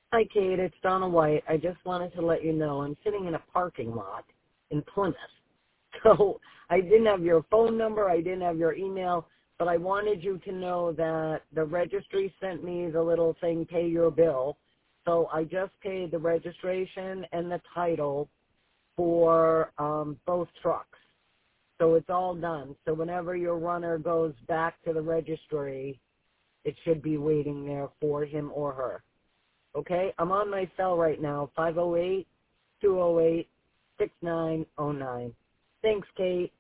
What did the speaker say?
Hi, Kate. It's Donna White. I just wanted to let you know I'm sitting in a parking lot in Plymouth. So I didn't have your phone number. I didn't have your email. But I wanted you to know that the registry sent me the little thing, pay your bill. So I just paid the registration and the title for both trucks. So it's all done. So whenever your runner goes back to the registry, it should be waiting there for him or her. Okay? I'm on my cell right now, 508-208-6909. Thanks, Kate.